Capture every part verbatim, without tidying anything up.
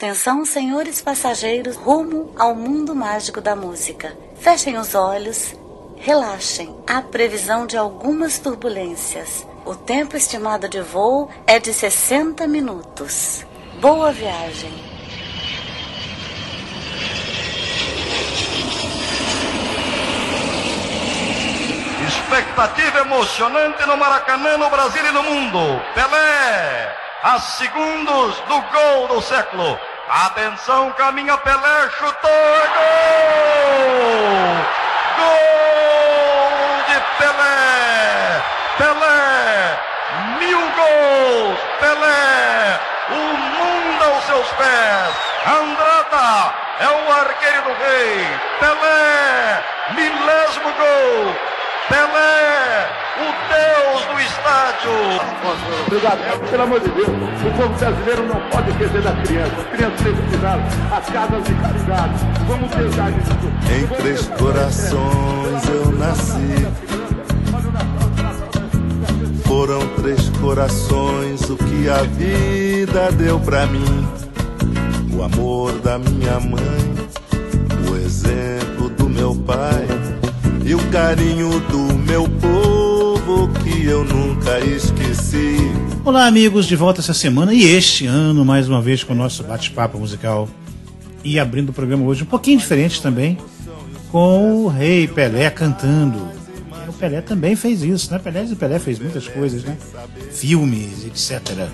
Atenção, senhores passageiros, rumo ao mundo mágico da música. Fechem os olhos, relaxem. Há previsão de algumas turbulências. O tempo estimado de voo é de sessenta minutos. Boa viagem. Expectativa emocionante no Maracanã, no Brasil e no mundo. Pelé, a segundos do gol do século. Atenção, caminha Pelé, chutou, é gol! Gol de Pelé! Pelé, mil gols! Pelé, o mundo aos seus pés! Andrada é o arqueiro do rei! Pelé, milésimo gol! Pelé, o Deus do estádio. Obrigado. Pelo amor de Deus, o povo brasileiro não pode esquecer das crianças. As crianças precisaram, as casas de caridade. Vamos pensar nisso. Em três corações eu nasci. Foram três corações o que a vida deu pra mim. O amor da minha mãe, o exemplo do meu pai e o carinho do meu povo que eu nunca esqueci. Olá, amigos, de volta essa semana e este ano, mais uma vez, com o nosso bate-papo musical. E abrindo o programa hoje um pouquinho diferente também, com o Rei Pelé cantando. O Pelé também fez isso, né? Pelé e Pelé fez muitas coisas, né? Filmes, etcétera.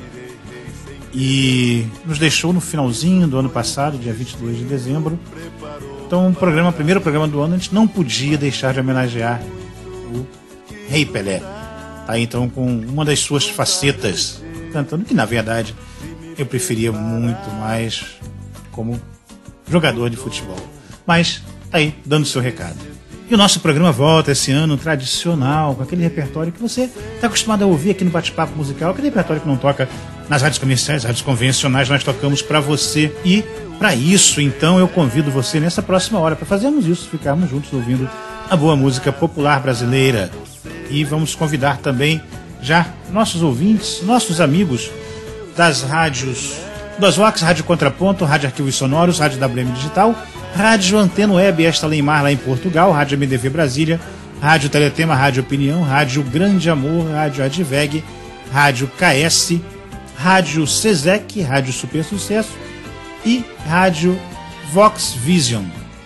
E nos deixou no finalzinho do ano passado, dia vinte e dois de dezembro. Então, o programa, primeiro programa do ano, a gente não podia deixar de homenagear o Rei Pelé. Tá aí, então, com uma das suas facetas, cantando, que na verdade eu preferia muito mais como jogador de futebol. Mas, tá aí, dando o seu recado. E o nosso programa volta esse ano tradicional, com aquele repertório que você está acostumado a ouvir aqui no Bate-Papo Musical, aquele repertório que não toca nas rádios comerciais, rádios convencionais, nós tocamos para você. E para isso, então, eu convido você nessa próxima hora para fazermos isso, ficarmos juntos ouvindo a boa música popular brasileira. E vamos convidar também já nossos ouvintes, nossos amigos das rádios, das Vox, Rádio Contraponto, Rádio Arquivos Sonoros, Rádio W M Digital, Rádio Antena Web Esta Leimar lá em Portugal, Rádio M D V Brasília, Rádio Teletema, Rádio Opinião, Rádio Grande Amor, Rádio Adveg, Rádio K S, Rádio Sesec, Rádio Super Sucesso e Rádio Vox Vision.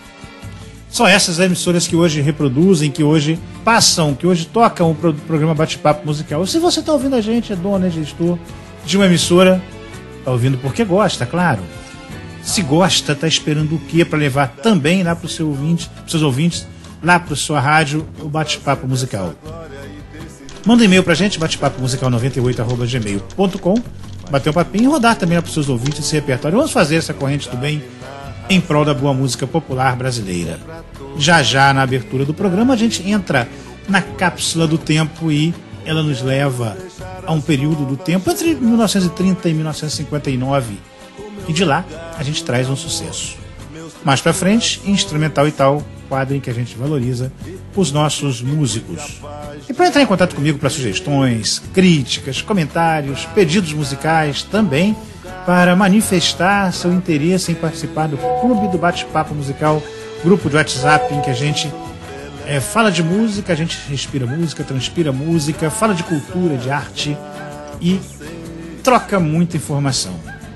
São essas emissoras que hoje reproduzem, que hoje passam, que hoje tocam o programa Bate-Papo Musical. Se você está ouvindo a gente, é dono, é gestor de uma emissora, está ouvindo porque gosta, claro. Se gosta, está esperando o quê para levar também lá para os seu ouvinte, seus ouvintes, lá para a sua rádio, o Bate-Papo Musical. Manda um e-mail para a gente, batepapo musical noventa e oito arroba gmail ponto com, bater um papinho e rodar também lá para os seus ouvintes esse repertório. Vamos fazer essa corrente do bem em prol da boa música popular brasileira. Já já, na abertura do programa, a gente entra na cápsula do tempo e ela nos leva a um período do tempo entre mil novecentos e trinta e mil novecentos e cinquenta e nove. E de lá a gente traz um sucesso. Mais pra frente, instrumental e tal, quadro em que a gente valoriza os nossos músicos. E para entrar em contato comigo para sugestões, críticas, comentários, pedidos musicais, também para manifestar seu interesse em participar do Clube do Bate-Papo Musical, grupo de WhatsApp em que a gente é, fala de música, a gente respira música, transpira música, fala de cultura, de arte e troca muita informação.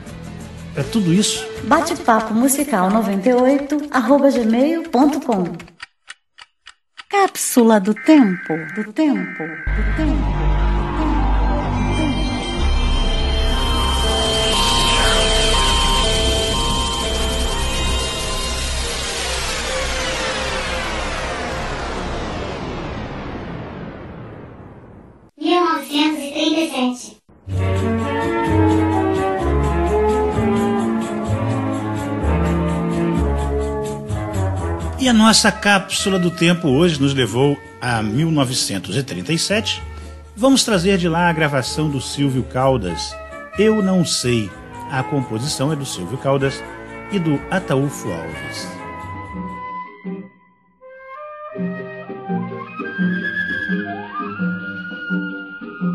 É tudo isso. Bate-papo musical noventa e oito arroba gmail ponto com. Cápsula do tempo, do tempo, do tempo. mil novecentos e trinta e sete. E a nossa cápsula do tempo hoje nos levou a mil novecentos e trinta e sete. Vamos trazer de lá a gravação do Silvio Caldas, Eu Não Sei. A composição é do Silvio Caldas e do Ataúfo Alves.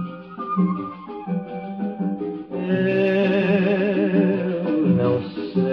Eu não sei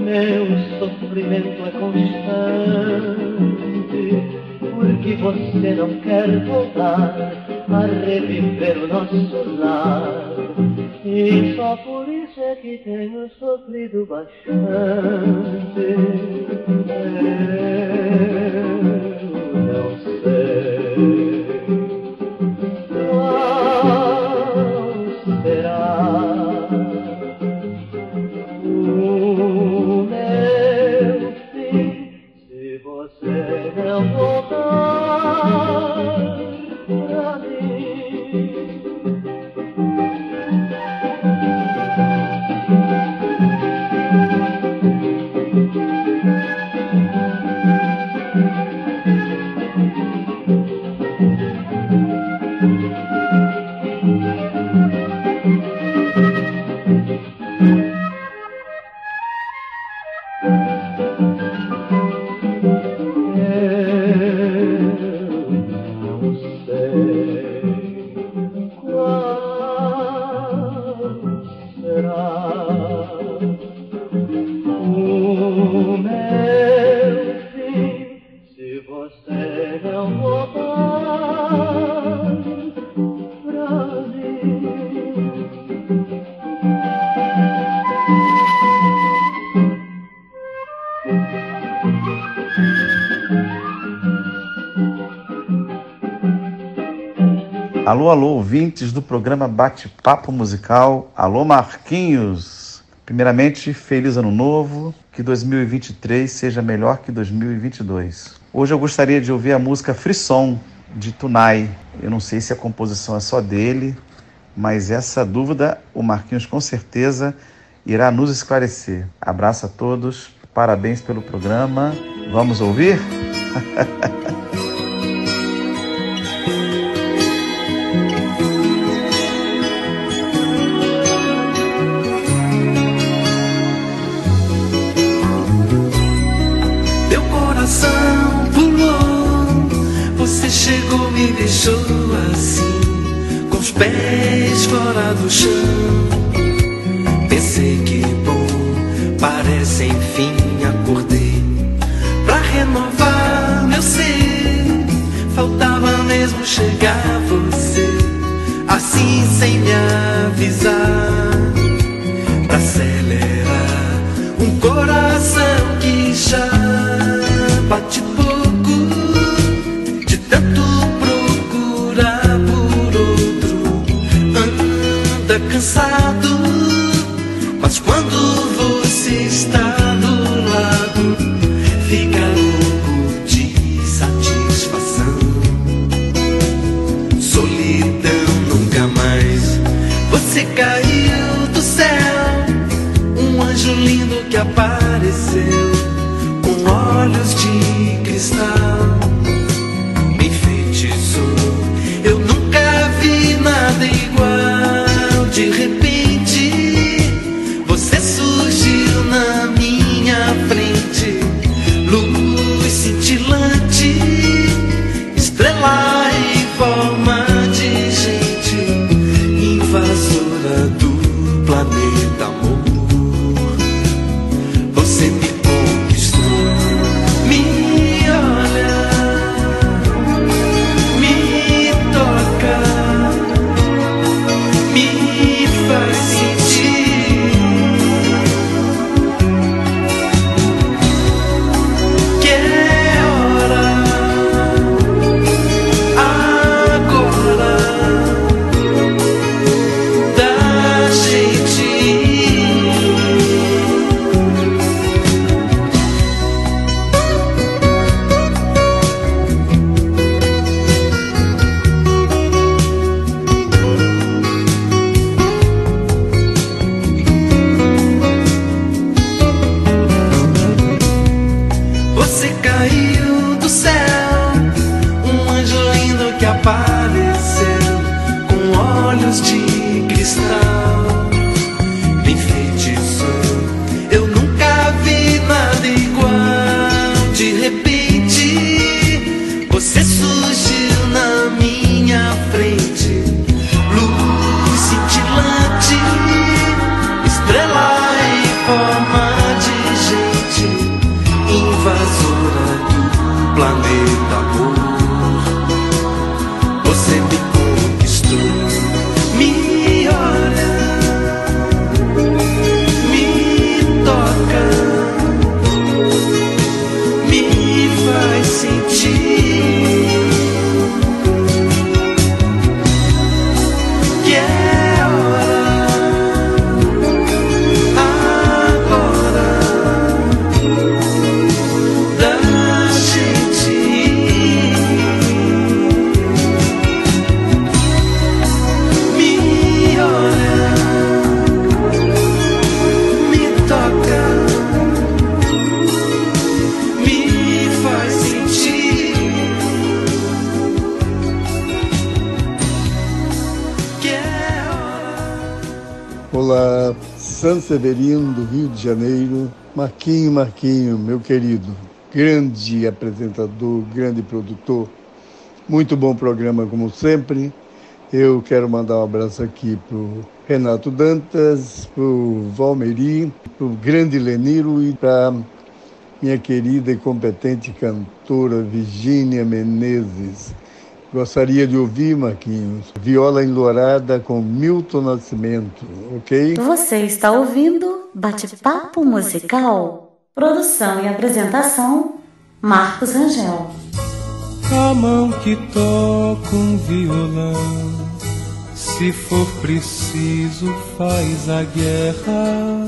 meu sofrimento é constante, porque você não quer voltar a reviver o nosso lar. E só por isso é que tenho sofrido bastante. Eu não sei qual será o meu fim se você não voltar pra mim. Alô, alô, ouvintes do programa Bate-Papo Musical. Alô, Marquinhos. Primeiramente, feliz ano novo. Que dois mil e vinte e três seja melhor que dois mil e vinte e dois. Hoje eu gostaria de ouvir a música Frisson, de Tunai. Eu não sei se a composição é só dele, mas essa dúvida o Marquinhos com certeza irá nos esclarecer. Abraço a todos, parabéns pelo programa. Vamos ouvir? Você chegou, me deixou assim, com os pés fora do chão. Pensei que bom, parece enfim acordei pra renovar meu ser. Faltava mesmo chegar você, assim sem me avisar, pra acelerar um coração que já bate pouco. Cansado, mas quando você está do lado, fica louco de satisfação. Solidão nunca mais. Você caiu do céu, um anjo lindo que apareceu, com olhos de cristal, me enfeitiçou. Eu nunca vi nada igual. De repente, você surgiu na minha frente, luz cintilante, estrela em forma de gente, invasora do planeta amor. Você me planeta amor. Você me conquistou, me olha, me toca, me faz sentir que é hora agora da gente ir. Me olha, me toca, me faz sentir que é hora. Olá, San Severino do Rio de Janeiro. Marquinho, Marquinho, meu querido, grande apresentador, grande produtor, muito bom programa como sempre. Eu quero mandar um abraço aqui pro Renato Dantas, pro Valmeri, pro grande Leniro e para minha querida e competente cantora Virgínia Menezes. Gostaria de ouvir, Marquinhos, Viola Enluarada com Milton Nascimento, ok? Você está ouvindo Bate-Papo Musical. Produção e apresentação, Marcos Rangel. A mão que toca um violão, se for preciso faz a guerra,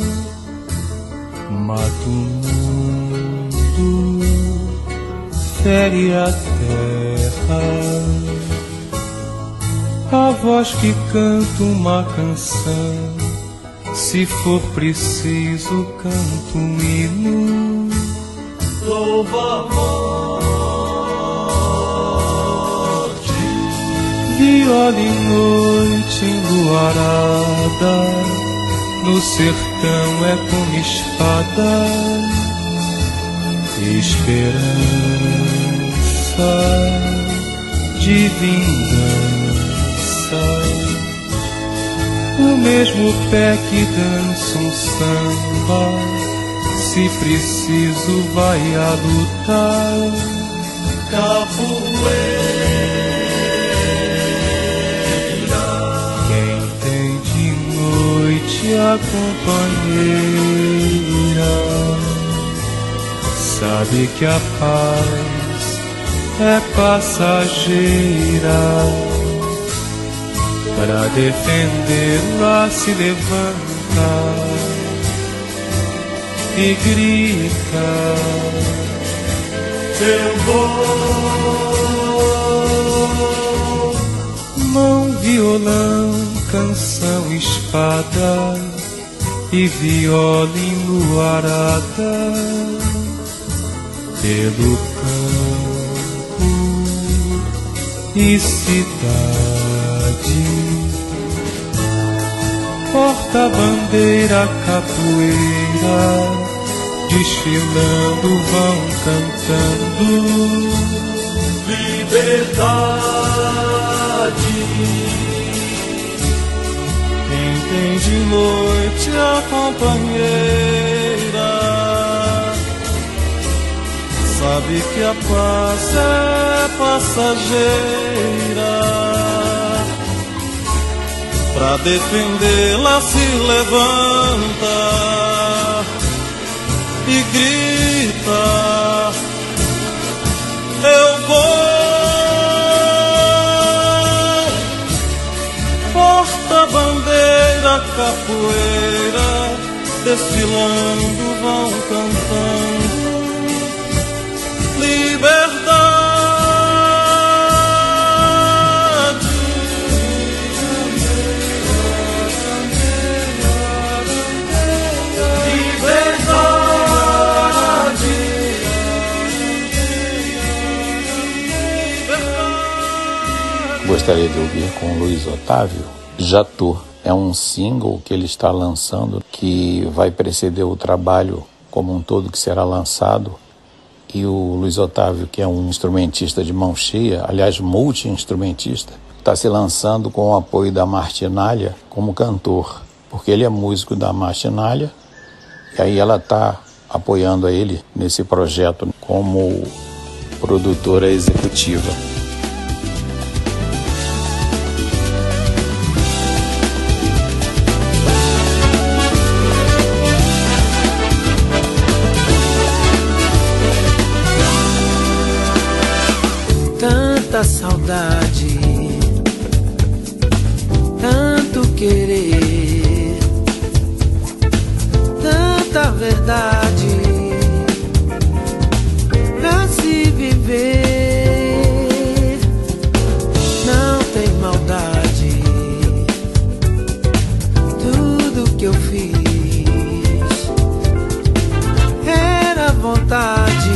mata o mundo, fere a terra. A voz que canta uma canção, se for preciso canto um hino, louva a morte. Viola em noite enluarada, no sertão é como espada, esperança de vingança. O mesmo pé que dança um samba, se preciso vai a lutar. Capoeira. Quem tem de noite a companheira, sabe que a paz é passageira. Para defendê-la se levanta e grita: eu vou. Mão, violão, canção, espada e viola enluarada, pelo campo e cidade, porta-bandeira, capoeira, desfilando vão cantando liberdade. Quem tem de noite a companheira, sabe que a paz é passageira. Pra defendê-la se levanta e grita: eu vou. Porta-bandeira, capoeira, desfilando vão cantando liberdade. Liberdade. Gostaria de ouvir com o Luiz Otávio, Já Tô. É um single que ele está lançando que vai preceder o trabalho como um todo que será lançado. E o Luiz Otávio, que é um instrumentista de mão cheia, aliás, multi-instrumentista, está se lançando com o apoio da Martinalha como cantor, porque ele é músico da Martinalha, e aí ela está apoiando a ele nesse projeto como produtora executiva. Tanta saudade, tanto querer, tanta verdade pra se viver. Não tem maldade, tudo que eu fiz era vontade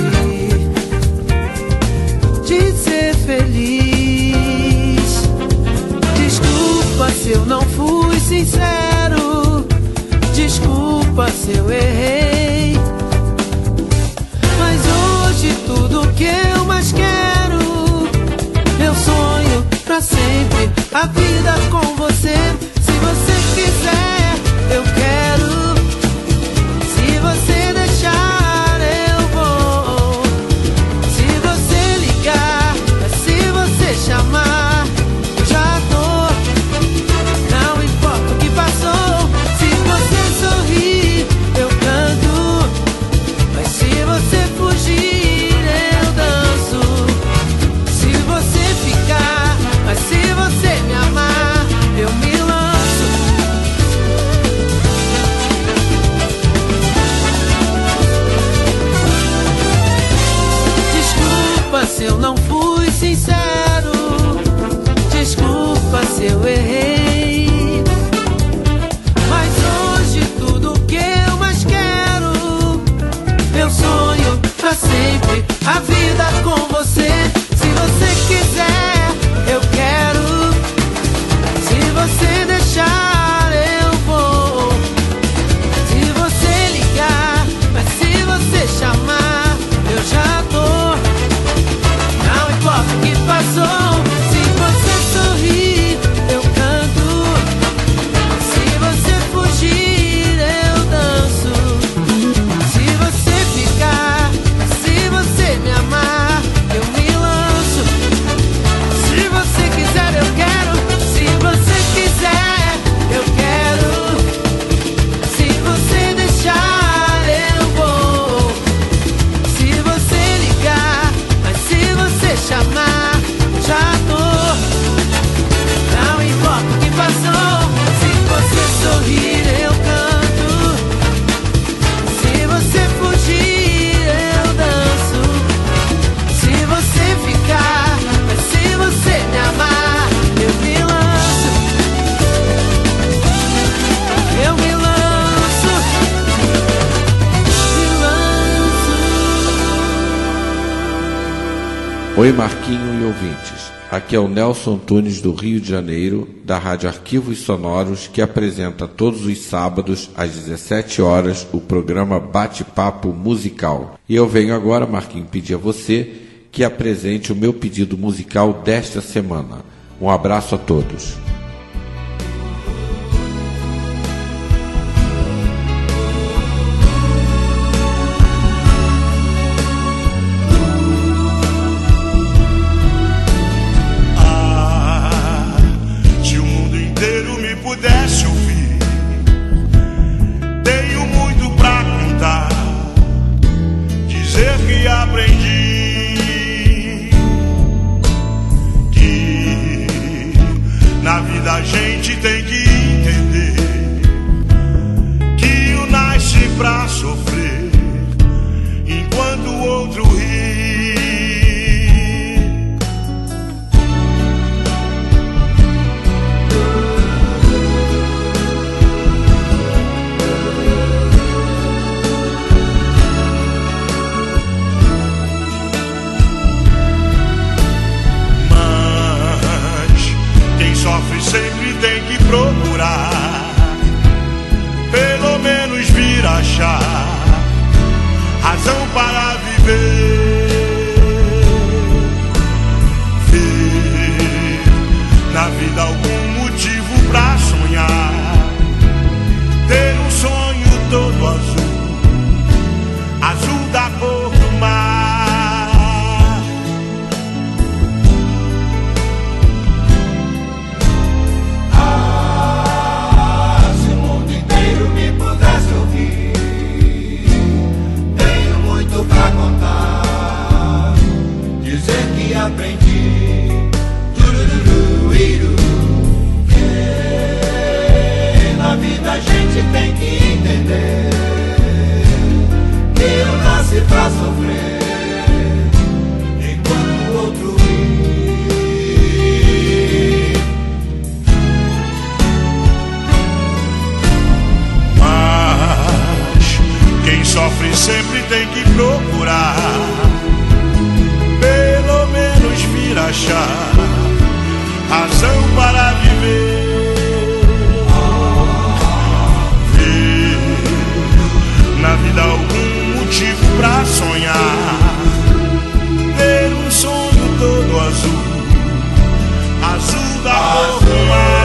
de ser feliz. Desculpa se eu não fui sincero, desculpa se eu errei, mas hoje tudo que eu mais quero, eu sonho pra sempre a vida com você. Se você quiser, eu quero. Se você deixar, eu vou. Se você ligar, se você chamar, eu já tô. Não importa o que passou. Se você sorrir, eu canto. Mas se você fugir, eu danço. Se você ficar, mas se você me amar, eu me lanço. Desculpa se eu não fui sincero, desculpa se eu errei, mas hoje tudo que eu mais quero, eu sonho pra sempre a vida com você. Se você quiser, eu quero. Se você deixar, eu vou. Se você ligar, mas se você chamar, eu já tô. Não importa o que passou. Se você sorrir, eu canto. Se você fugir, eu danço. Se você ficar, se você me amar, eu me lanço. Se você quiser, eu quero. Se você quiser, eu quero. Se você deixar, eu vou. Se você ligar, mas se você chamar, já tô. Não importa o que passou. Se você sorrir, eu canto. Se você fugir, eu danço. Se você ficar, mas se você me amar, eu me lanço. Eu me lanço. Me lanço. Oi, Marquinho e ouvintes. Aqui é o Nelson Tunes do Rio de Janeiro, da Rádio Arquivos Sonoros, que apresenta todos os sábados às dezessete horas o programa Bate-Papo Musical. E eu venho agora, Marquinho, pedir a você que apresente o meu pedido musical desta semana. Um abraço a todos. Ah, se o mundo inteiro me pudesse ouvir, tenho muito pra contar, dizer que aprendi, que na vida a gente tem que entender que um nasce pra sofrer enquanto o outro ri. Mas quem sofre sempre tem que procurar, pelo menos vir achar razão para viver. Ver na vida algum motivo pra sonhar, ter um sonho todo azul, azul da cor do mar. aprendi. Turururuiru, que na vida a gente tem que entender que um nasce pra sofrer enquanto o outro ri. Mas quem sofre sempre tem que procurar pelo menos vir achar razão para viver. Ver na vida algum motivo pra sonhar, ter um sonho todo azul, azul da cor do mar.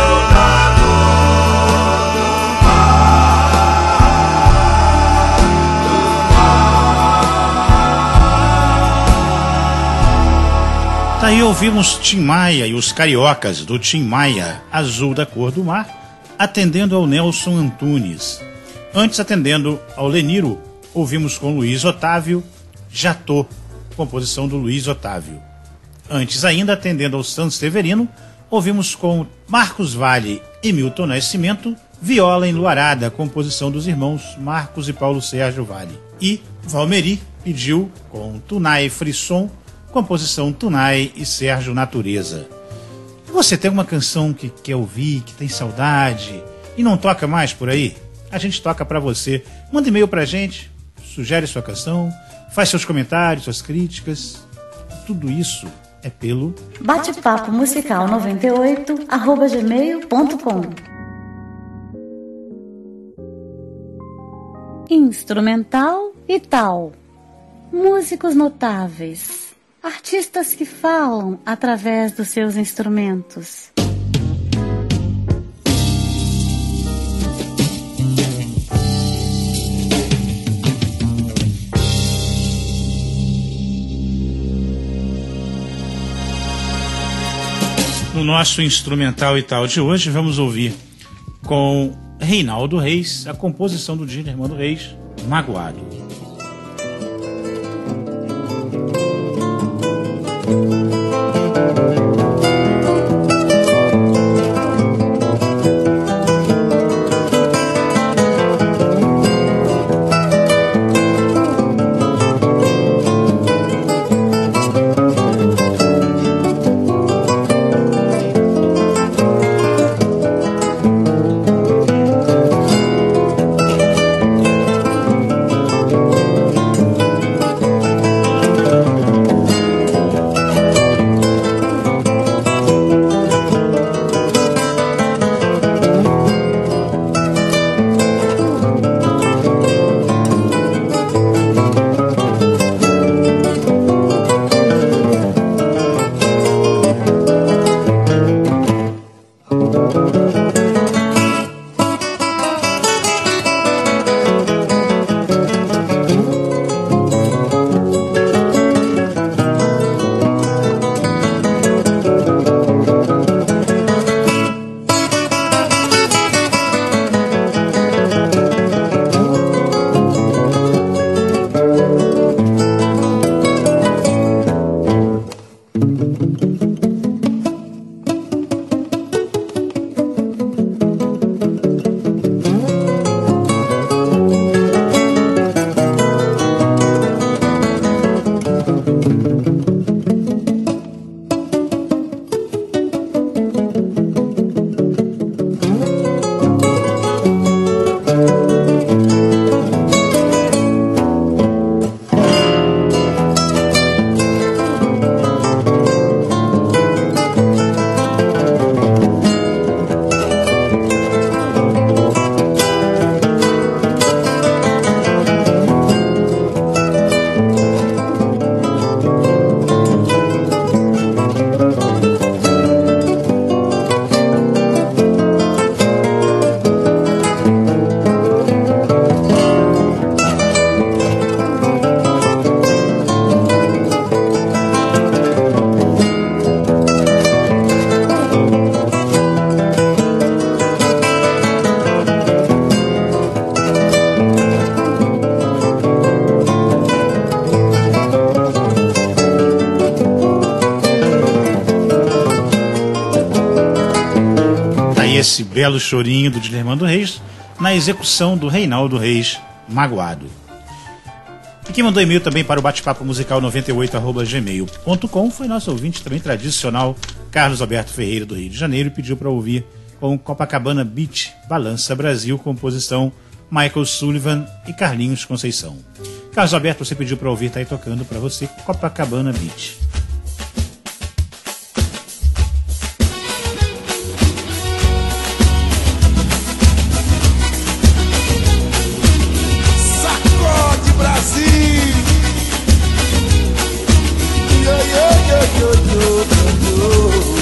Daí ouvimos Tim Maia e os Cariocas do Tim Maia, Azul da Cor do Mar, atendendo ao Nelson Antunes. Antes, atendendo ao Leniro, ouvimos com Luiz Otávio, Já Tô, composição do Luiz Otávio. Antes ainda, atendendo ao Santos Severino, ouvimos com Marcos Valle e Milton Nascimento, Viola Enluarada, composição dos irmãos Marcos e Paulo Sérgio Valle. E Valmeri pediu com Tunai Frisson, composição Tunai e Sérgio Natureza. Você tem uma canção que quer ouvir, que tem saudade e não toca mais por aí? A gente toca pra você. Manda e-mail pra gente, sugere sua canção, faz seus comentários, suas críticas. Tudo isso é pelo bate-papo musical noventa e oito arroba gmail ponto com. Instrumental e tal. Músicos notáveis. Artistas que falam através dos seus instrumentos. No nosso instrumental e tal de hoje, vamos ouvir com Reinaldo Reis a composição do Dilermando Reis, Magoado. esse belo chorinho do Dilermando Reis na execução do Reinaldo Reis, Magoado. E quem mandou e-mail também para o bate-papo musical noventa e oito arroba gmail ponto com foi nosso ouvinte também tradicional, Carlos Alberto Ferreira, do Rio de Janeiro, e pediu para ouvir com Copacabana Beach, Balança Brasil, composição Michael Sullivan e Carlinhos Conceição. Carlos Alberto, você pediu para ouvir, tá aí tocando para você Copacabana Beach. Sacode Brasil! Yo, yo, yo, yo, yo, yo.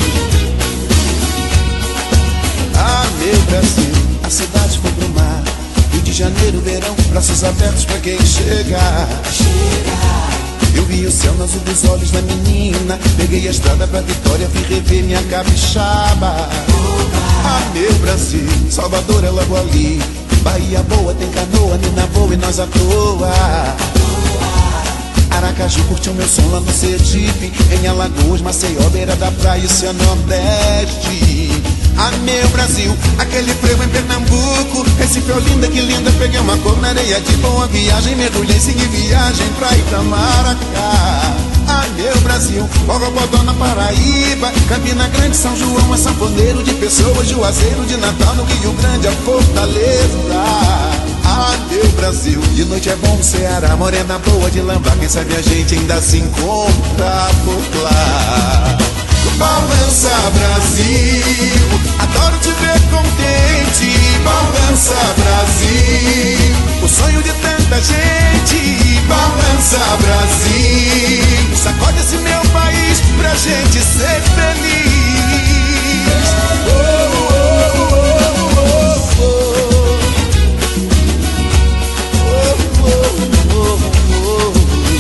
Ah, meu Brasil, a cidade foi pro mar. Rio de Janeiro, verão, braços abertos pra quem chegar. Eu vi o céu no azul dos olhos da menina. Peguei a estrada pra Vitória, vim rever minha capixaba. Ah, meu Brasil, Salvador é logo ali. Bahia boa, tem canoa, Nina boa e nós à toa. Aracaju curtiu meu som lá no Sergipe. Em Alagoas, Maceió, beira da praia, Oceano Nordeste. Ah, meu Brasil, aquele frevo em Pernambuco. Recife, Olinda, que linda. Peguei uma cor na areia de boa viagem. Mergulhei, segui viagem pra Itamaracá. Ah, meu Brasil, Bogobodó na Paraíba. Campina Grande, São João é sanfoneiro de Pessoa, Juazeiro de Natal no Rio Grande, a Fortaleza. Ah, meu Brasil, de noite é bom no Ceará. Morena boa de Lambá, quem sabe a gente ainda se encontra por lá. Balança Brasil, adoro te ver contente. Balança Brasil, o sonho de tanta gente. Balança Brasil, sacode esse meu país pra gente ser feliz. Oh, oh, oh, oh, oh, oh, oh, oh.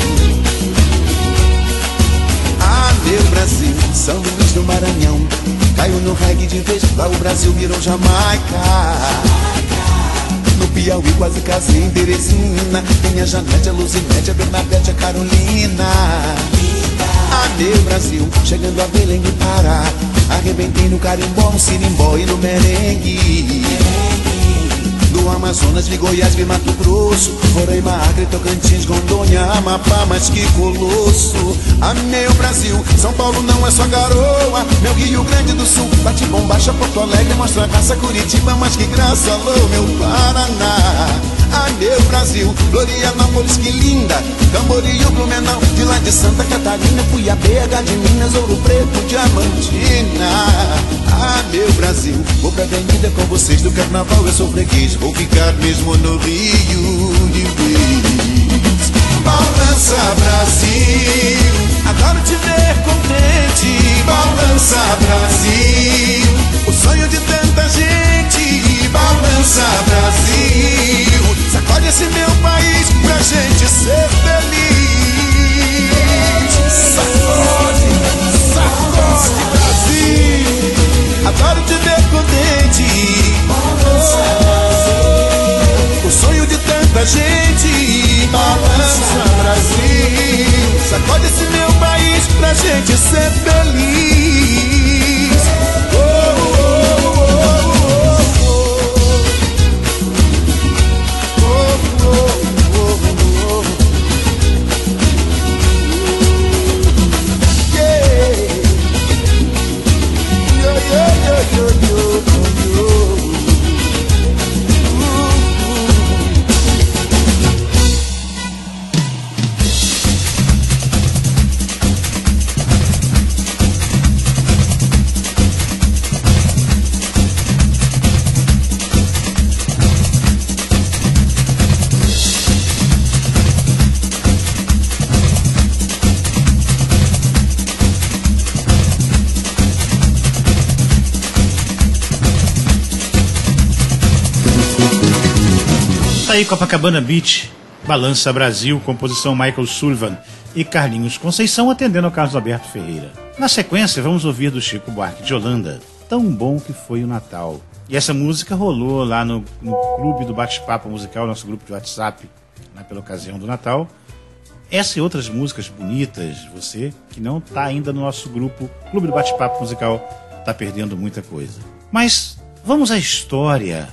Ah, meu Brasil, São Luís do Maranhão, caiu no reggae de vez, lá o Brasil virou Jamaica. No Piauí quase casei em Teresina. Tem a Janete, a Luzinete, a Bernadette, a Carolina. Ah, meu Brasil, chegando a Belém do Pará, arrebentei no carimbó, no sirimbó e no merengue. Do Amazonas, vi Goiás, vi Mato Grosso, Roraima, Acre, Tocantins, Rondônia, Amapá, mas que colosso. Ah, meu Brasil, São Paulo não é só garoa. Meu Rio Grande do Sul, bate bom, baixa Porto Alegre, mostra a raça, Curitiba, mas que graça, alô, meu Paraná. Ah, meu Brasil, Florianópolis, que linda, Camboriú, Blumenau, de lá de Santa Catarina, Cuiabá, B H de Minas, Ouro Preto, Diamantina. Ah, meu Brasil, vou pra avenida com vocês do carnaval, eu sou freguês, vou ficar mesmo no Rio de vez. Balança Brasil, adoro te ver contente. Balança Brasil, o sonho de tanta gente. Balança Brasil, sacode esse meu país pra gente ser feliz. Sacode, sacode Brasil, adoro te ver contente. Oh, o sonho de tanta gente. Balança Brasil, sacode esse meu país pra gente ser feliz. Oh, oh, oh, oh, oh. Aí Copacabana Beach, Balança Brasil, composição Michael Sullivan e Carlinhos Conceição, atendendo ao Carlos Alberto Ferreira. Na sequência, vamos ouvir do Chico Buarque de Holanda, Tão Bom Que Foi o Natal. E essa música rolou lá no, no clube do Bate-Papo Musical, nosso grupo de WhatsApp, né, pela ocasião do Natal. Essa e outras músicas bonitas, você que não está ainda no nosso grupo, Clube do Bate-Papo Musical, está perdendo muita coisa. Mas Vamos à história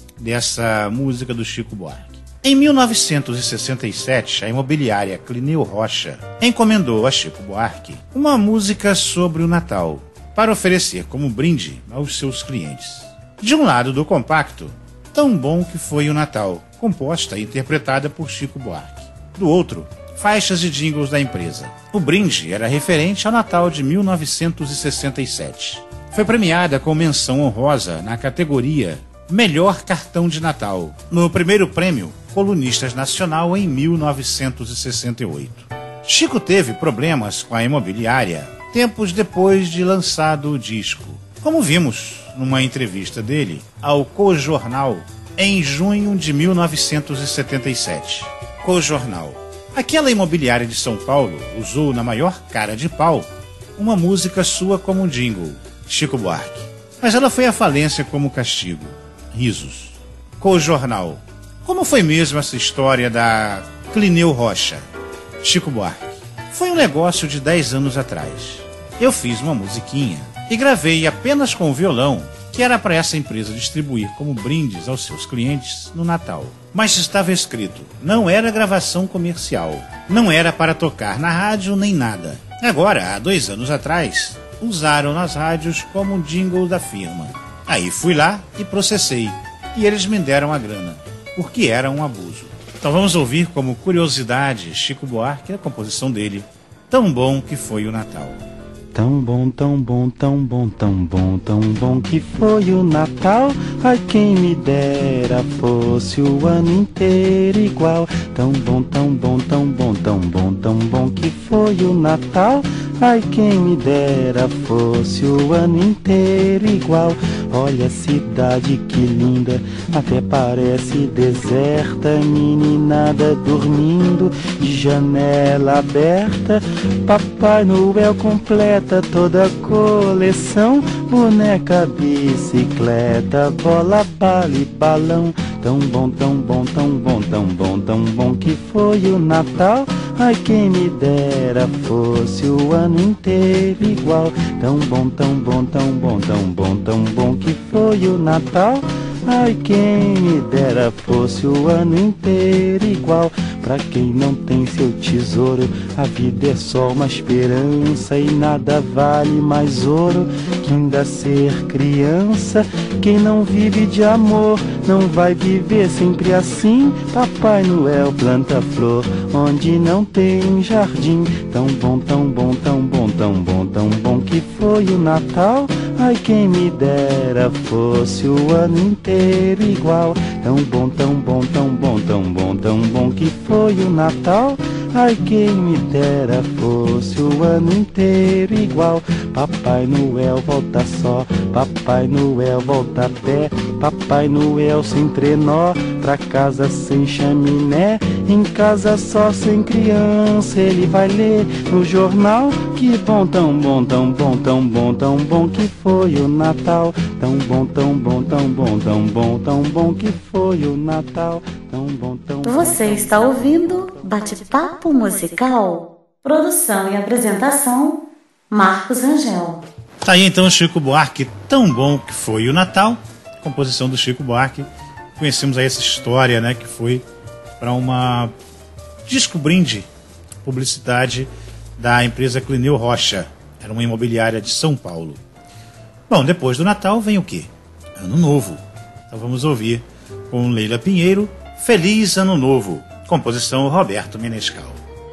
dessa música do Chico Buarque. Em mil novecentos e sessenta e sete, a imobiliária Clineu Rocha encomendou a Chico Buarque uma música sobre o Natal para oferecer como brinde aos seus clientes. De um lado do compacto, Tão Bom Que Foi o Natal, composta e interpretada por Chico Buarque. Do outro, faixas e jingles da empresa. O brinde era referente ao Natal de mil novecentos e sessenta e sete. Foi premiada com menção honrosa na categoria Melhor Cartão de Natal, no primeiro prêmio Colunistas Nacional em mil novecentos e sessenta e oito. Chico teve problemas com a imobiliária tempos depois de lançado o disco, como vimos numa entrevista dele ao Cojornal em junho de mil novecentos e setenta e sete. Cojornal. Aquela imobiliária de São Paulo usou na maior cara de pau uma música sua como jingle, Chico Buarque. Mas ela foi à falência como castigo. Risos. Cojornal. Como foi mesmo essa história da Clineu Rocha? Chico Buarque. Foi um negócio de dez anos atrás. Eu fiz uma musiquinha e gravei apenas com o violão, que era para essa empresa distribuir como brindes aos seus clientes no Natal. Mas estava escrito, não era gravação comercial, não era para tocar na rádio nem nada. Agora, há dois anos atrás, usaram nas rádios como um jingle da firma. Aí fui lá e processei, e eles me deram a grana, porque era um abuso. Então vamos ouvir como curiosidade Chico Buarque e a composição dele, Tão Bom Que Foi o Natal. Tão bom, tão bom, tão bom, tão bom, tão bom que foi o Natal. Ai, quem me dera fosse o ano inteiro igual. Tão bom, tão bom, tão bom, tão bom, tão bom que foi o Natal. Ai, quem me dera fosse o ano inteiro igual. Olha a cidade que linda, até parece deserta. Meninada dormindo, de janela aberta. Papai Noel completa toda a coleção. Boneca, bicicleta, bola, bala e balão. Tão bom, tão bom, tão bom, tão bom, tão bom que foi o Natal. Ai, quem me dera fosse o ano inteiro igual. Tão bom, tão bom, tão bom, tão bom, tão bom que foi o Natal. Ai, quem me dera fosse o ano inteiro igual. Pra quem não tem seu tesouro, a vida é só uma esperança e nada vale mais ouro que ainda ser criança. Quem não vive de amor não vai viver sempre assim. Papai Noel planta flor onde não tem jardim. Tão bom, tão bom, tão bom, tão bom, tão bom que foi o Natal. Ai, quem me dera fosse o ano inteiro igual. Tão bom, tão bom, tão bom, tão bom, tão bom que foi o Natal. Ai, quem me dera fosse o ano inteiro igual. Papai Noel volta só, Papai Noel volta a pé. Papai Noel sem trenó, pra casa sem chaminé. Em casa só sem criança, ele vai ler no jornal. Que bom, tão bom, tão bom, tão bom, tão bom que foi o Natal. Tão bom, tão bom, tão bom, tão bom, tão bom que foi o Natal. Tão bom, tão bom. Você está ouvindo Bate-Papo Musical. Produção e apresentação, Marcos Rangel. Tá aí então Chico Buarque, Tão Bom Que Foi o Natal. Composição do Chico Buarque. Conhecemos aí essa história, né, que foi para uma disco brinde, publicidade da empresa Clineu Rocha. Era uma imobiliária de São Paulo. Bom, depois do Natal vem o quê? Ano Novo. Então vamos ouvir com Leila Pinheiro, Feliz Ano Novo. Composição Roberto Menescal.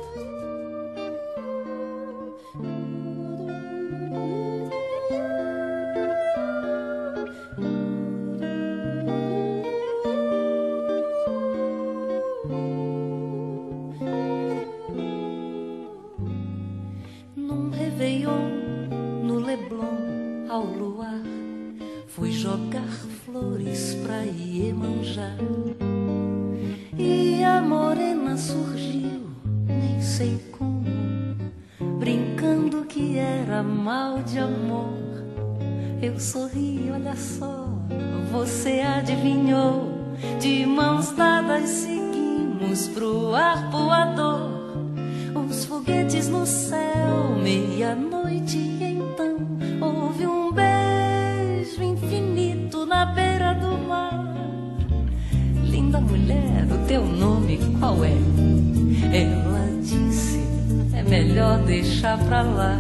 Num Réveillon, no Leblon, ao luar, fui jogar flores pra Iemanjá. E a morena surgiu, nem sei como, brincando que era mal de amor. Eu sorri, olha só, você adivinhou. De mãos dadas seguimos pro arpoador. Os foguetes no céu, meia-noite, então houve um beijo infinito na beira mulher, o teu nome qual é? Ela disse, é melhor deixar pra lá.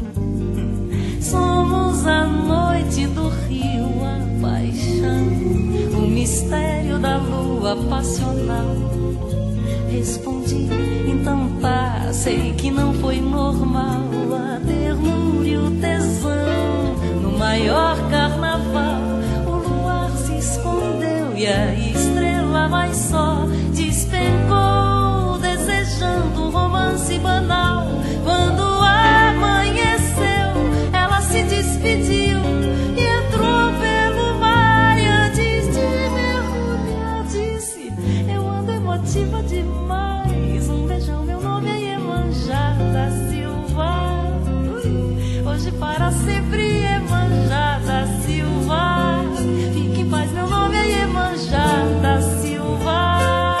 Somos a noite do rio, a paixão, o mistério da lua passional. Respondi, então tá, sei que não foi normal a ternura e o tesão. No maior carnaval, o luar se escondeu e a estrela mais só despencou, desejando um romance banal. Quando amanheceu, ela se despediu e entrou pelo mar. E antes de mergulhar disse, eu ando emotiva demais. Um beijão, meu nome é Iemanjá da Silva. Ui, hoje para sempre Iemanjá da Silva. Fique em paz, meu nome é Iemanjá da Silva.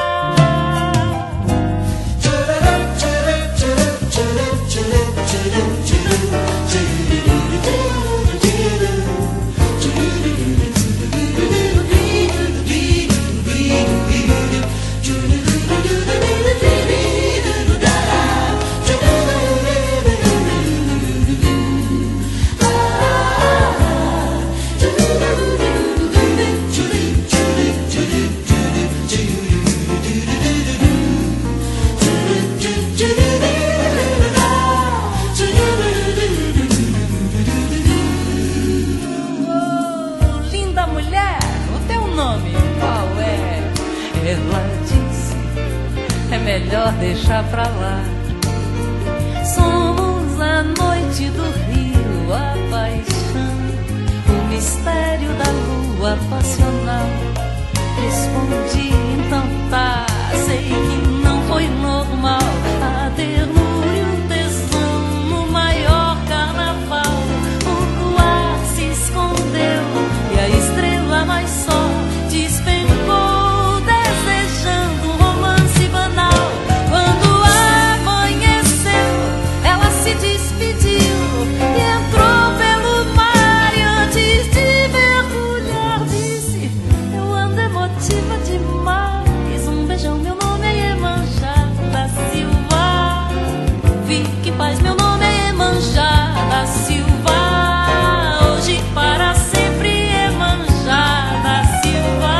Melhor deixar pra lá. Somos a noite do rio, a paixão, o mistério da lua passional. Respondi, então tá, sei que não foi normal a ternura e o tesão. No maior carnaval, o luar se escondeu e a estrela mais só despencou, desejando um romance banal. Quando amanheceu, ela se despediu e entrou pelo mar. E antes de mergulhar disse, eu ando emotiva demais. Um beijão, meu nome é Iemanjá da Silva. Fique em paz, meu nome é Iemanjá da Silva. Hoje para sempre Iemanjá da Silva.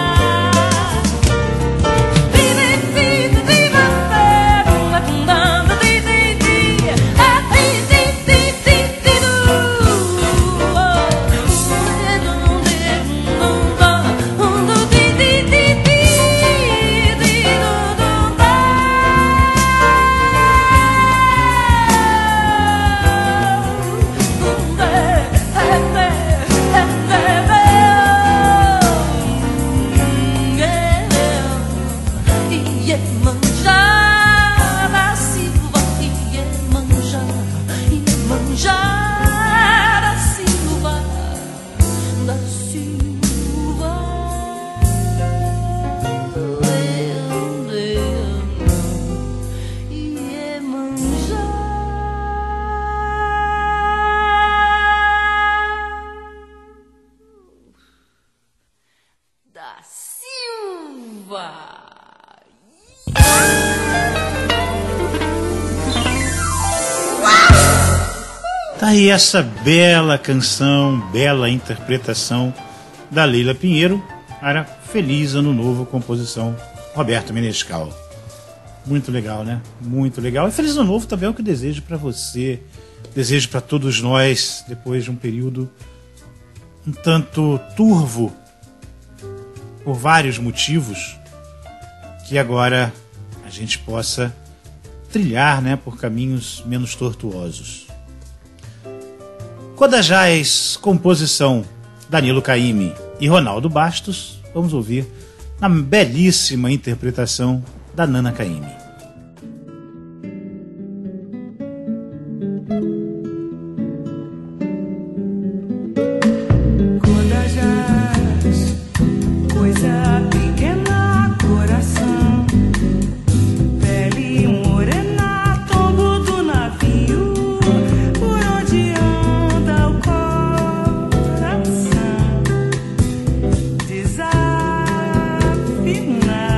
Tá aí essa bela canção, bela interpretação da Leila Pinheiro para Feliz Ano Novo, composição Roberto Menescal. Muito legal, né? Muito legal. E Feliz Ano Novo também é o que eu desejo para você, desejo para todos nós, depois de um período um tanto turvo, por vários motivos, que agora a gente possa trilhar, né, por caminhos menos tortuosos. Codajás, composição Danilo Caymmi e Ronaldo Bastos, vamos ouvir na belíssima interpretação da Nana Caymmi. Codajás, coisa pequena, coração, pele morena, tombo do navio, por onde anda o coração, desafinado.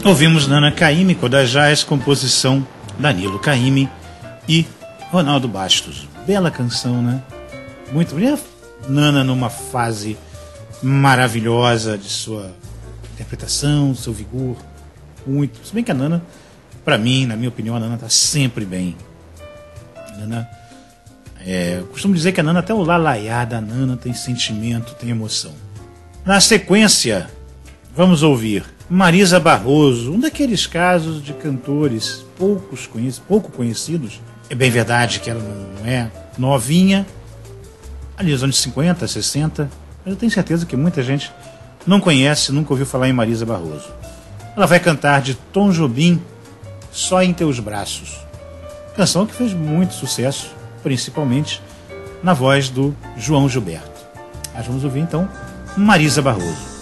Ouvimos Nana Caymmi, Codajás, composição Danilo Caymmi e Ronaldo Bastos. Bela canção, né? Muito bonita. Nana numa fase maravilhosa de sua interpretação, seu vigor. Muito. Se bem que a Nana, pra mim, na minha opinião, a Nana tá sempre bem. A Nana, é, costumo dizer que a Nana, até o lalaiá da Nana tem sentimento, tem emoção. Na sequência, vamos ouvir Marisa Barroso, um daqueles casos de cantores poucos conhecidos, pouco conhecidos. É bem verdade que ela não é novinha, ali nos anos cinquenta, sessenta, mas eu tenho certeza que muita gente não conhece, nunca ouviu falar em Marisa Barroso. Ela vai cantar de Tom Jobim, Só em Teus Braços. Canção que fez muito sucesso, principalmente na voz do João Gilberto. Nós vamos ouvir então Marisa Barroso.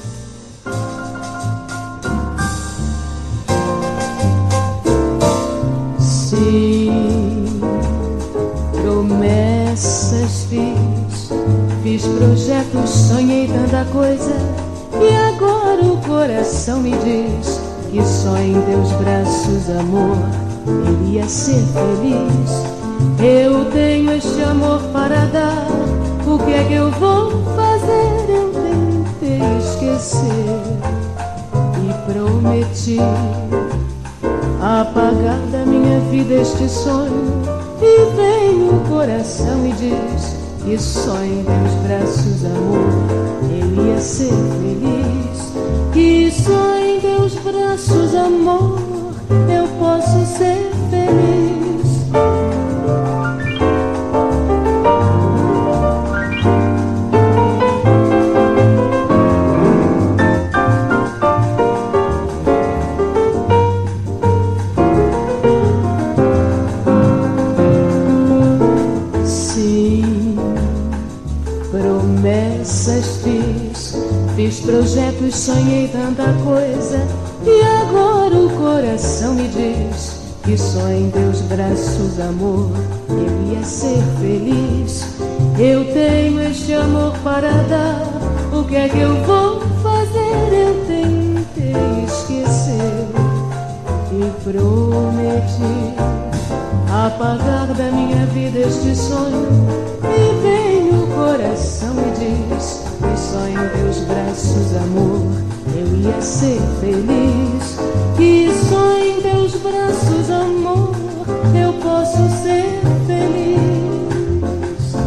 Sim, promessas fiz, fiz projetos, sonhei tanta coisa, e agora o coração me diz que só em teus braços, amor, eu ia ser feliz. Eu tenho este amor para dar, o que é que eu vou fazer? Eu tentei esquecer e prometi apagar da minha vida este sonho, e vem o coração e diz que só em teus braços, amor, eu ia ser feliz. Que só em teus braços, amor, eu posso ser feliz. Fiz projetos, sonhei tanta coisa, e agora o coração me diz que só em teus braços, amor, eu ia ser feliz. Eu tenho este amor para dar, o que é que eu vou fazer? Eu tentei esquecer e prometi apagar da minha vida este sonho, e vem o coração e diz que só em teus braços, amor, eu ia ser feliz. Que só em teus braços, amor, eu posso ser feliz.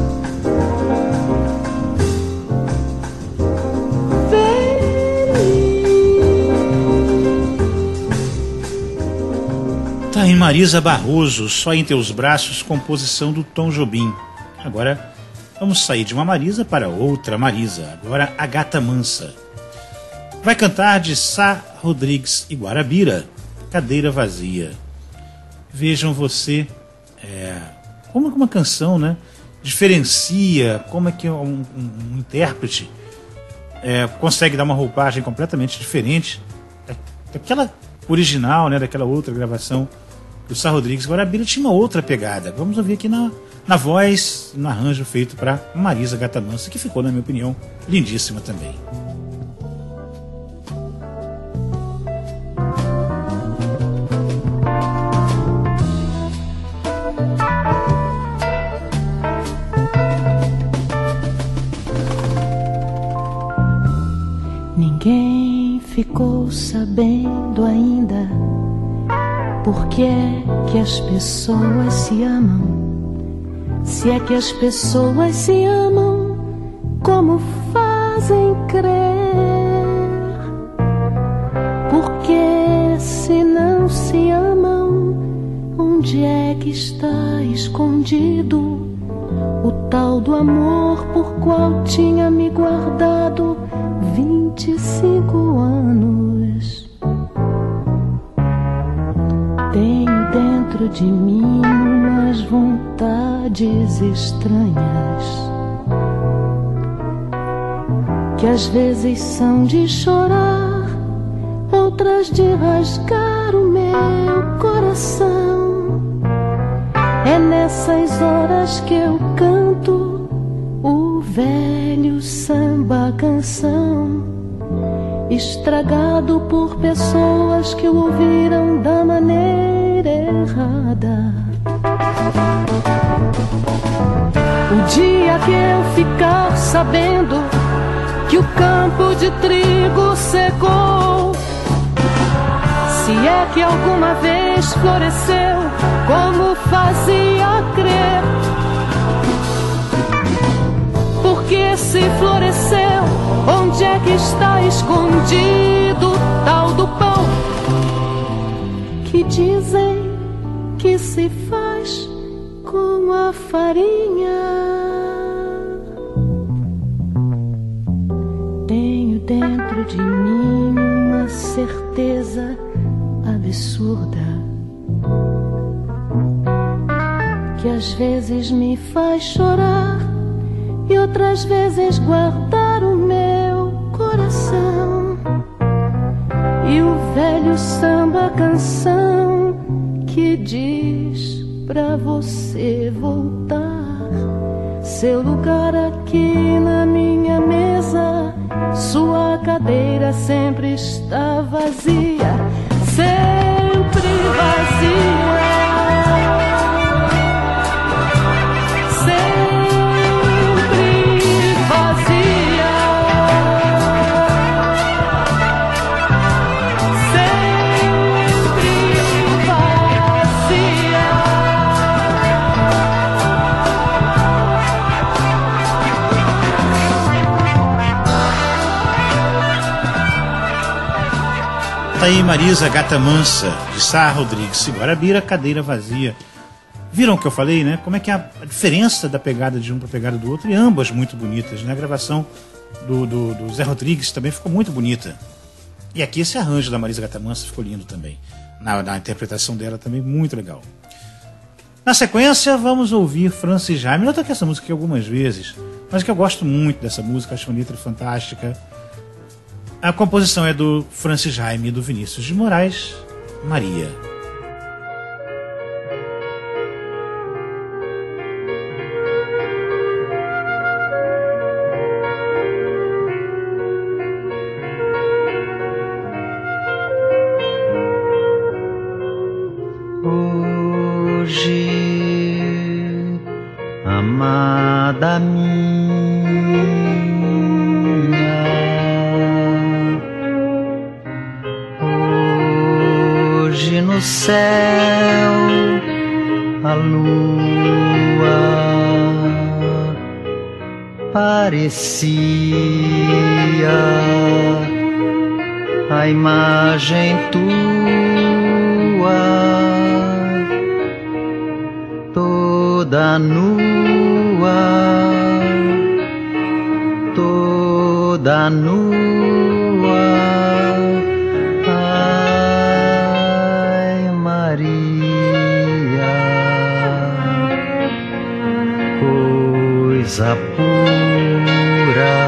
Feliz. Tá em Marisa Barroso, Só em Teus Braços, composição do Tom Jobim. Agora vamos sair de uma Marisa para outra Marisa, agora a Gata Mansa. Vai cantar de Sá Rodrigues e Guarabira, Cadeira Vazia. Vejam você é, como uma canção, né, diferencia, como é que um, um, um intérprete é, consegue dar uma roupagem completamente diferente daquela original, né, daquela outra gravação do Sá Rodrigues e Guarabira. Tinha uma outra pegada. Vamos ouvir aqui na Na voz, no arranjo feito para Marisa Gata Mansa, que ficou, na minha opinião, lindíssima também. Ninguém ficou sabendo ainda por que é que as pessoas se amam. Se é que as pessoas se amam, como fazem crer? Porque se não se amam, onde é que está escondido o tal do amor por qual tinha me guardado vinte e cinco anos? Tenho dentro de mim umas vontades estranhas, que às vezes são de chorar, outras de rasgar o meu coração. É nessas horas que eu canto o velho samba canção, estragado por pessoas que o ouviram da maneira errada. O dia que eu ficar sabendo que o campo de trigo secou, se é que alguma vez floresceu como fazia crer, porque se floresceu, onde é que está escondido o tal do pão que dizem que se faz com a farinha? Tenho dentro de mim uma certeza absurda que às vezes me faz chorar e outras vezes guardar o meu coração. E o velho samba canção que diz pra você voltar, seu lugar aqui na minha mesa, sua cadeira sempre está vazia, sempre vazia. Tá aí Marisa Gata Mansa, de Sá Rodrigues e Guarabira, Cadeira Vazia. Viram o que eu falei, né? Como é que é a diferença da pegada de um para a pegada do outro, e ambas muito bonitas, né? A gravação do, do, do Zé Rodrigues também ficou muito bonita. E aqui esse arranjo da Marisa Gata Mansa ficou lindo também. Na, na interpretação dela também muito legal. Na sequência, vamos ouvir Francis Jaime. Eu toquei essa música aqui algumas vezes, mas que eu gosto muito dessa música, acho uma letra fantástica. A composição é do Francis Jaime e do Vinícius de Moraes, Maria. Hoje, amada minha, no céu a lua parecia a imagem tua, toda nua, toda nua. Coisa pura,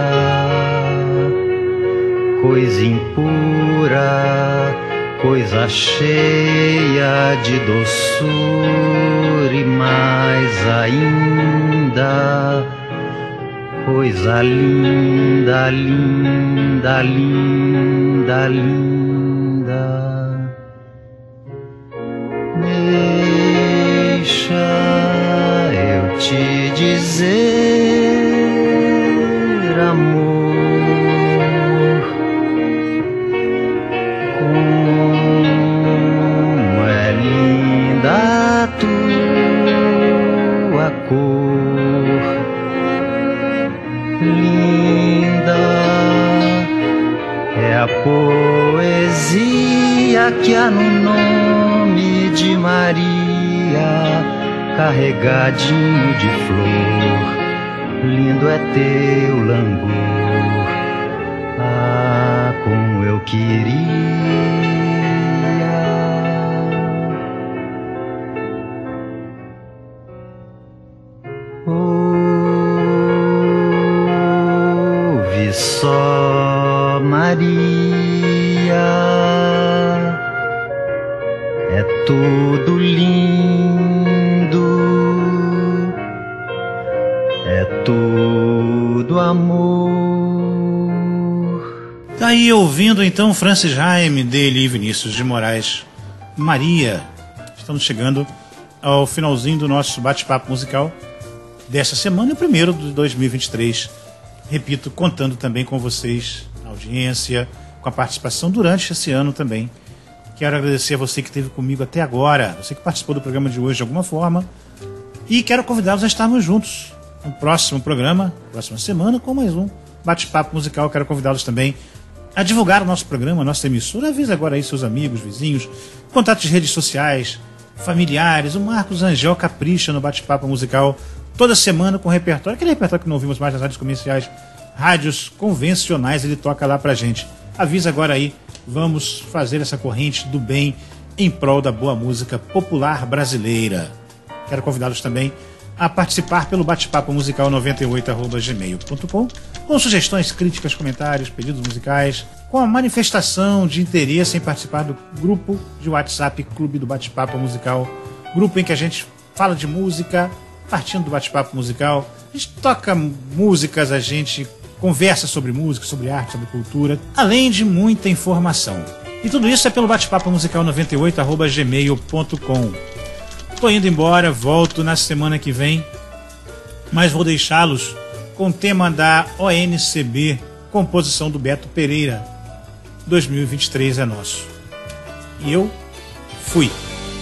coisa impura, coisa cheia de doçura e mais ainda, coisa linda, linda, linda, linda. Deixa eu te dizer, amor, como é linda a tua cor, linda é a poesia que há no nome de Maria, carregadinho de flor, lindo é teu langor, ah, como eu queria. Ouve só, Maria, é tudo lindo, é tudo amor. Tá aí ouvindo então Francis Jaime, dele e Vinícius de Moraes. Maria. Estamos chegando ao finalzinho do nosso bate-papo musical dessa semana e o primeiro de dois mil e vinte e três. Repito, contando também com vocês, a audiência, com a participação durante esse ano também. Quero agradecer a você que esteve comigo até agora, você que participou do programa de hoje de alguma forma. E quero convidá-los a estarmos juntos no próximo programa, próxima semana, com mais um bate-papo musical. Quero convidá-los também a divulgar o nosso programa, a nossa emissora. Avisa agora aí seus amigos, vizinhos, contatos de redes sociais, familiares. O Marcos Angel capricha no bate-papo musical toda semana com repertório, aquele repertório que não ouvimos mais nas rádios comerciais, rádios convencionais, ele toca lá pra gente. Avisa agora aí, vamos fazer essa corrente do bem em prol da boa música popular brasileira. Quero convidá-los também a participar pelo bate-papo musical noventa e oito arroba gmail ponto com, com sugestões, críticas, comentários, pedidos musicais, com a manifestação de interesse em participar do grupo de WhatsApp Clube do Bate-Papo Musical, grupo em que a gente fala de música, partindo do bate-papo musical, a gente toca músicas, a gente conversa sobre música, sobre arte, sobre cultura, além de muita informação. E tudo isso é pelo bate-papo musical noventa e oito arroba gmail ponto com. Tô indo embora, volto na semana que vem, mas vou deixá-los com o tema da O N C B, composição do Beto Pereira. dois mil e vinte e três é nosso. E eu fui.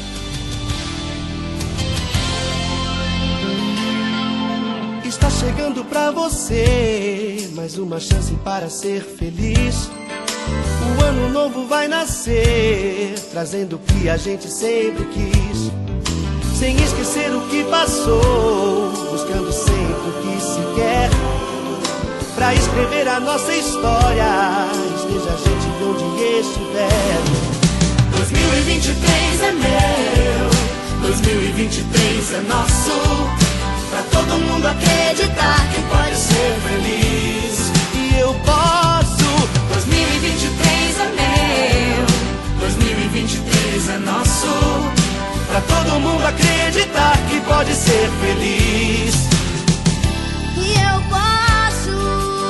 Está chegando pra você mais uma chance para ser feliz. O ano novo vai nascer, trazendo o que a gente sempre quis. Sem esquecer o que passou, buscando sempre o que se quer. Pra escrever a nossa história, esteja a gente onde estiver. dois mil e vinte e três é meu, dois mil e vinte e três é nosso. Pra todo mundo acreditar que pode ser feliz. E eu posso. dois mil e vinte e três é meu, dois mil e vinte e três é nosso. Pra todo mundo acreditar que pode ser feliz. E eu posso.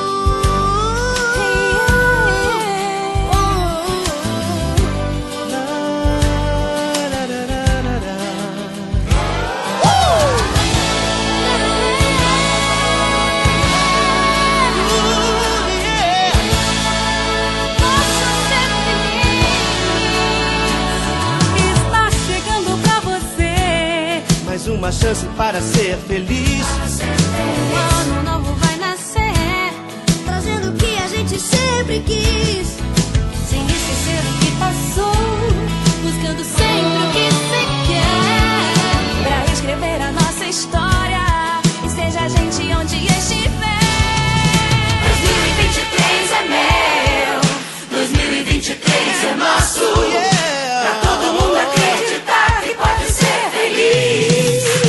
Uma chance para ser feliz. Um ano novo vai nascer, trazendo o que a gente sempre quis. Sem esquecer o que passou, buscando sempre o que se quer. Pra escrever a nossa história, esteja a gente onde estiver. dois mil e vinte e três é meu, dois mil e vinte e três é nosso. Yeah. Pra todo mundo acreditar que pode ser feliz.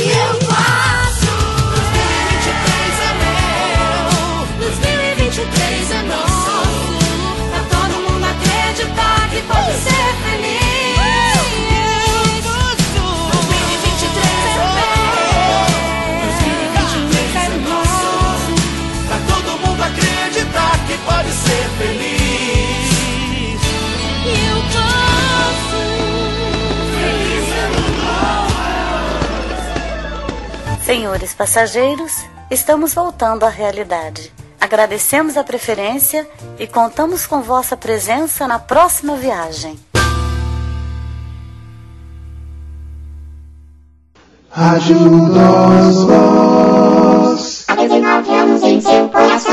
Pode ser feliz. dois mil e vinte e três é meu, dois mil e vinte e três é nosso. Pra todo mundo acreditar que pode ser feliz. Eu posso. Feliz ano novo. Senhores passageiros, estamos voltando à realidade. Agradecemos a preferência e contamos com vossa presença na próxima viagem. Rádio Nós Voz. Há dezenove anos em seu coração.